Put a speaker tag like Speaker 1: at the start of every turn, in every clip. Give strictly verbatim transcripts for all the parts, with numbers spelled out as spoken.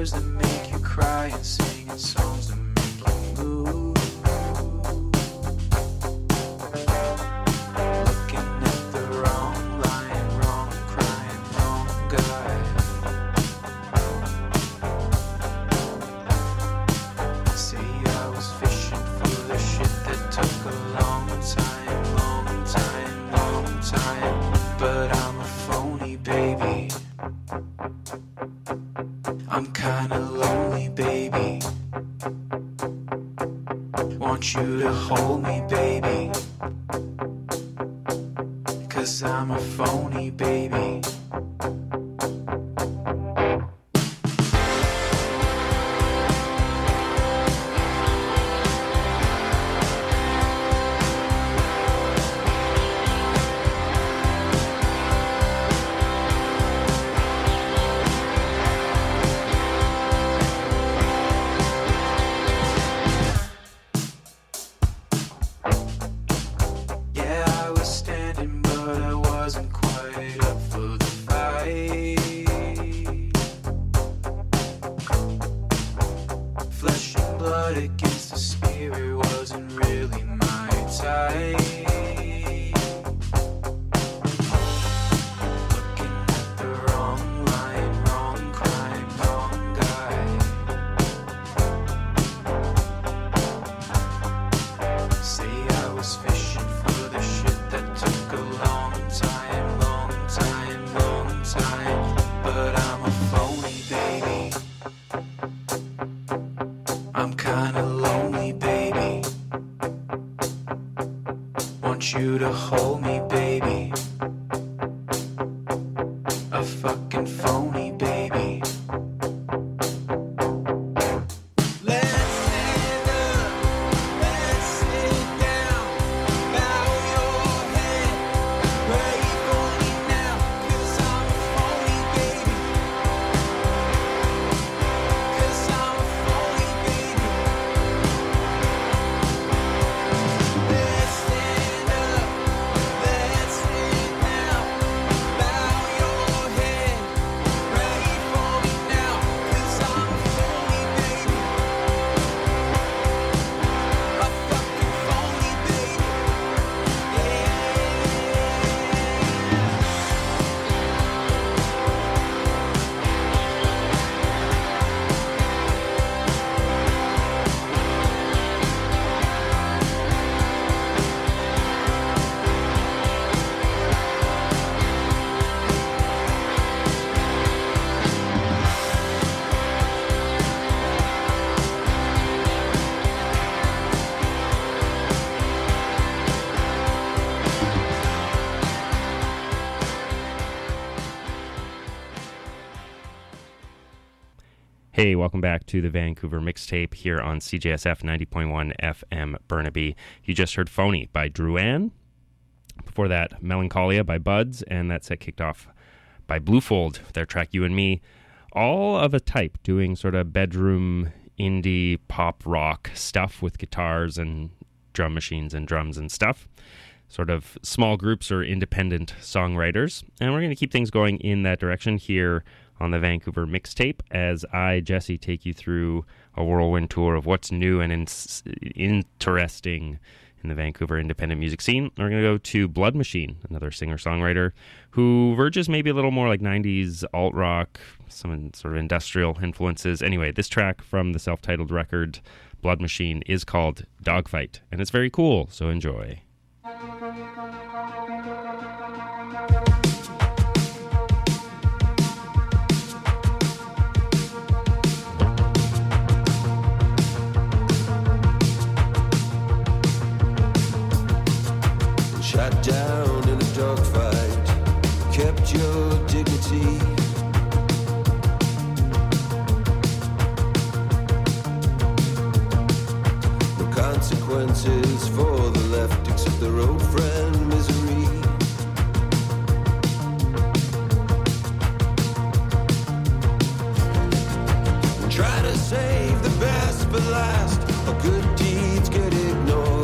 Speaker 1: letters that make you cry and singing songs that make you move. Looking at the wrong, lying wrong, crying wrong guy. See, I was fishing for the shit that took a long time, long time, long time. But I'm a phony, baby. I'm kinda lonely, baby. Want you to hold me, baby. Cause I'm a phony, baby. You to hold me, baby. A fucking phony, baby.
Speaker 2: Hey, welcome back to the Vancouver Mixtape here on C J S F ninety point one F M Burnaby. You just heard Phony by Drouin. Before that, Melancholia by Buds, and that set kicked off by Bluefold, their track You and Me. All of a type, doing sort of bedroom indie pop rock stuff with guitars and drum machines and drums and stuff. Sort of small groups or independent songwriters. And we're going to keep things going in that direction here on the Vancouver Mixtape as I, Jesse, take you through a whirlwind tour of what's new and in- interesting in the Vancouver independent music scene. We're going to go to Blood Machine, another singer-songwriter who verges maybe a little more like nineties alt-rock, some sort of industrial influences. Anyway, this track from the self-titled record, Blood Machine, is called Dogfight, and it's very cool, so enjoy.
Speaker 3: Shot down in a dogfight, kept your dignity. No consequences for the left except their old friend misery. Try to save the best for last, or good deeds get ignored.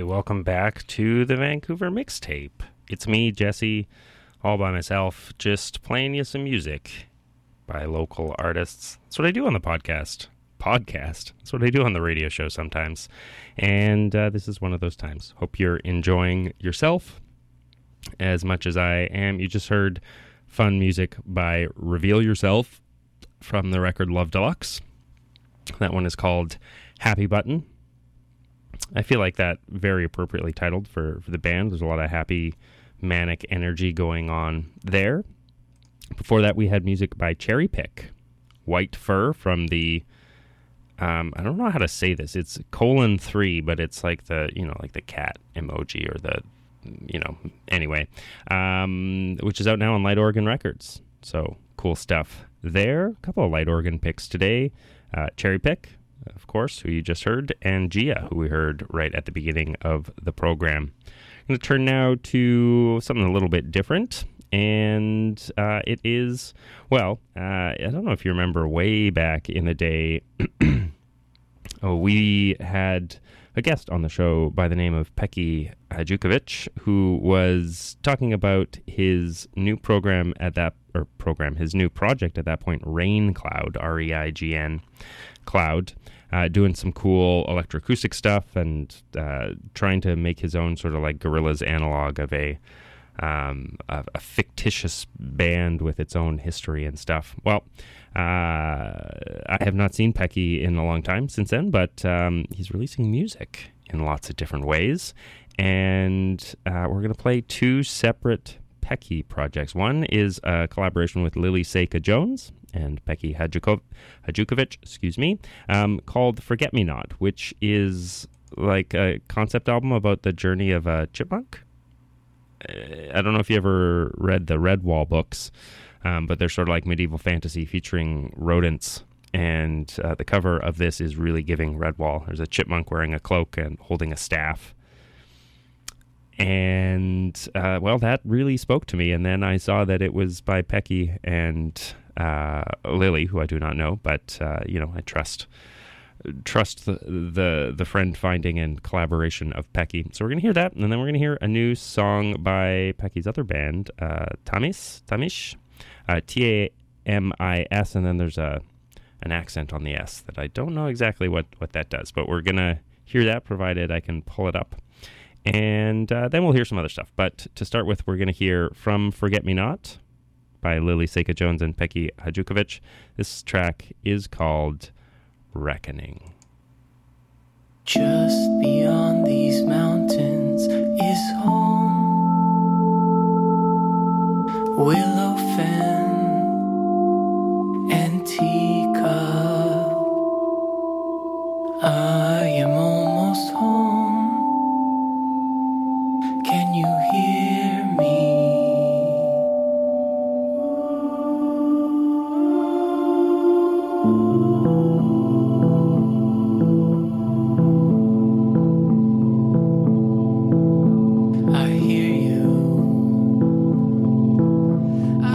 Speaker 2: welcome back to the Vancouver Mixtape. It's me, Jesse, all by myself, just playing you some music by local artists. That's what I do on the podcast. Podcast. That's what I do on the radio show sometimes. And uh, this is one of those times. Hope you're enjoying yourself as much as I am. You just heard fun music by Reveal Yourself from the record Love Deluxe. That one is called Happy Button. I feel like that very appropriately titled for, for the band. There's a lot of happy, manic energy going on there. Before that, we had music by Cherry Pick, White Fur from the, um, I don't know how to say this. It's colon three, but it's like the, you know, like the cat emoji or the, you know, anyway, um, which is out now on Light Organ Records. So cool stuff there. A couple of Light Organ picks today. Uh, Cherry Pick, of course, who you just heard, and Gia, who we heard right at the beginning of the program. I'm going to turn now to something a little bit different, and uh, it is, well, uh, I don't know if you remember way back in the day, oh, we had a guest on the show by the name of Peki Hadjukovic, who was talking about his new program at that, or program, his new project at that point, Rain Cloud, R E I G N Cloud, uh, doing some cool electroacoustic stuff and uh, trying to make his own sort of like Gorillaz analog of a, um, a, a fictitious band with its own history and stuff. Well, uh, I have not seen Peki in a long time since then, but um, he's releasing music in lots of different ways. And uh, we're going to play two separate Peki projects. One is a collaboration with Lily Seika Jones and Peki Hadjuko- Hadjukovic, excuse me, um, called Forget Me Not, which is like a concept album about the journey of a chipmunk. Uh, I don't know if you ever read the Redwall books, um, but they're sort of like medieval fantasy featuring rodents. And uh, the cover of this is really giving Redwall. There's a chipmunk wearing a cloak and holding a staff. And, uh, well, that really spoke to me. And then I saw that it was by Peki and uh, Lily, who I do not know. But, uh, you know, I trust trust the, the, the friend finding and collaboration of Peki. So we're going to hear that. And then we're going to hear a new song by Peki's other band, uh, Tamis, Tamish, uh, T A M I S. And then there's a an accent on the S that I don't know exactly what, what that does. But we're going to hear that, provided I can pull it up. And uh, then we'll hear some other stuff. But to start with, we're going to hear From Forget Me Not by Lily Seika Jones and Peki Hadjukovic. This track is called Reckoning.
Speaker 1: Just beyond these mountains is home. Willowfen and teacup. I am almost home. Can you hear me? I hear you.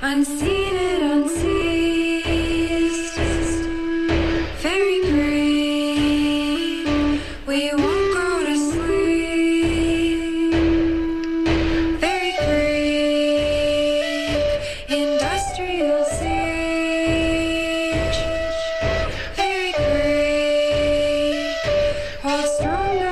Speaker 4: Unseated, unceased, very green. We won't go to sleep. Very green. Industrial siege. Very green. Hold strong, no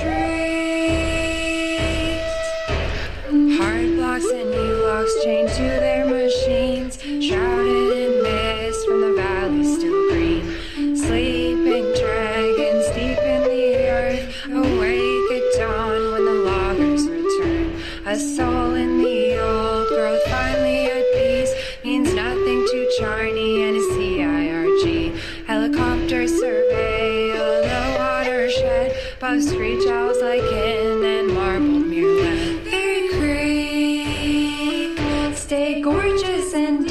Speaker 4: retreat. Hard blocks and U-locks chained to their machines, shrouded in mist from the valley still green. Sleeping dragons deep in the earth, awake at dawn when the loggers return. A soul in the old growth finally at peace means nothing to Charney and his C I R G. Helicopters surveil the watershed, above screech owls like in and marbled mureland. Very creek, stay gorgeous and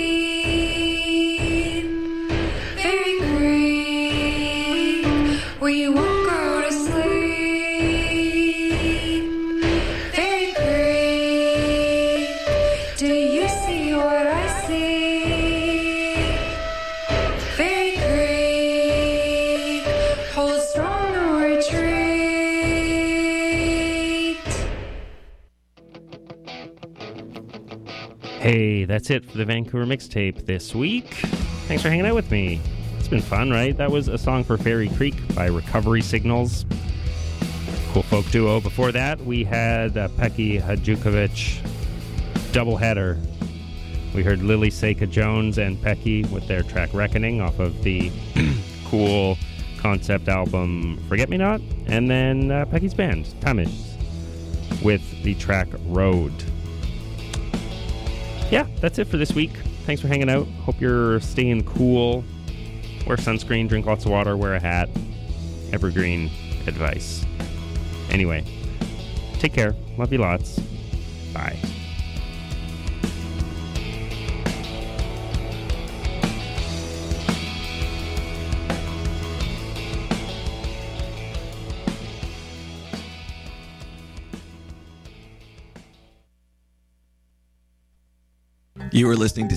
Speaker 4: deep. Very creek, we won't go to sleep. Very creek, do you see what I see? Very creek, hold strong, no retreat.
Speaker 2: Hey, that's it for the Vancouver Mixtape this week. Thanks for hanging out with me. It's been fun, right? That was a song for Fairy Creek by Recovery Signals. Cool folk duo. Before that, we had uh, Peki Hadjukovic doubleheader. We heard Lily Seika Jones and Peki with their track Reckoning off of the cool concept album Forget Me Not. And then uh, Peki's band, Tamish, with the track Road. Yeah, that's it for this week. Thanks for hanging out. Hope you're staying cool. Wear sunscreen, drink lots of water, wear a hat. Evergreen advice. Anyway, take care. Love you lots. Bye.
Speaker 5: You are listening to